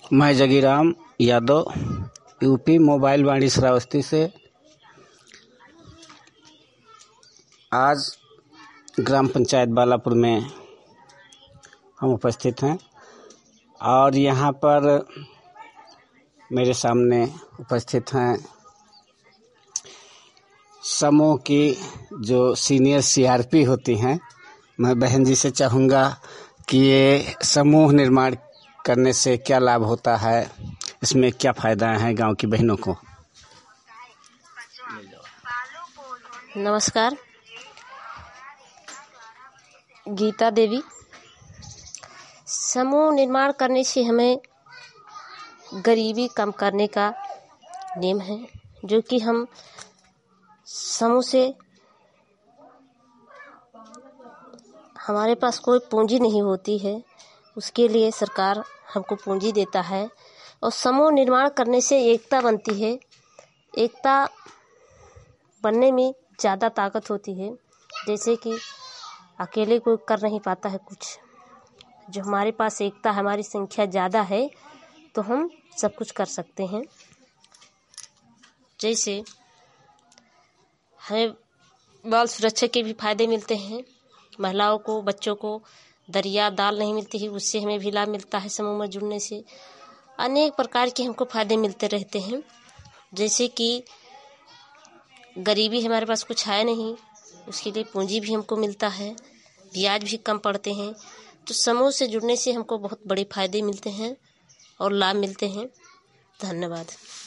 मैं Jagiram Yadav UP mobile Vaani Shravasti से आज ग्राम पंचायत बालापुर में हम उपस्थित हैं और यहाँ पर मेरे सामने उपस्थित हैं समूह की जो सीनियर सीआरपी होती हैं। मैं बहन जी से चाहूँगा कि ये समूह निर्माण करने से क्या लाभ होता है, इसमें क्या फ़ायदा है गांव की बहनों को। नमस्कार, गीता देवी। समूह निर्माण करने से हमें गरीबी कम करने का नेम है, जो कि हम समूह से हमारे पास कोई पूंजी नहीं होती है, उसके लिए सरकार हमको पूंजी देता है और समूह निर्माण करने से एकता बनती है। एकता बनने में ज़्यादा ताकत होती है, जैसे कि अकेले कोई कर नहीं पाता है कुछ। जो हमारे पास एकता, हमारी संख्या ज़्यादा है तो हम सब कुछ कर सकते हैं। जैसे हमें बाल सुरक्षा के भी फायदे मिलते हैं। महिलाओं को, बच्चों को दरिया दाल नहीं मिलती है, उससे हमें भी लाभ मिलता है। समूह में जुड़ने से अनेक प्रकार के हमको फायदे मिलते रहते हैं। जैसे कि गरीबी हमारे पास कुछ है नहीं, उसके लिए पूंजी भी हमको मिलता है, ब्याज भी कम पड़ते हैं। तो समूह से जुड़ने से हमको बहुत बड़े फायदे मिलते हैं और लाभ मिलते हैं। धन्यवाद।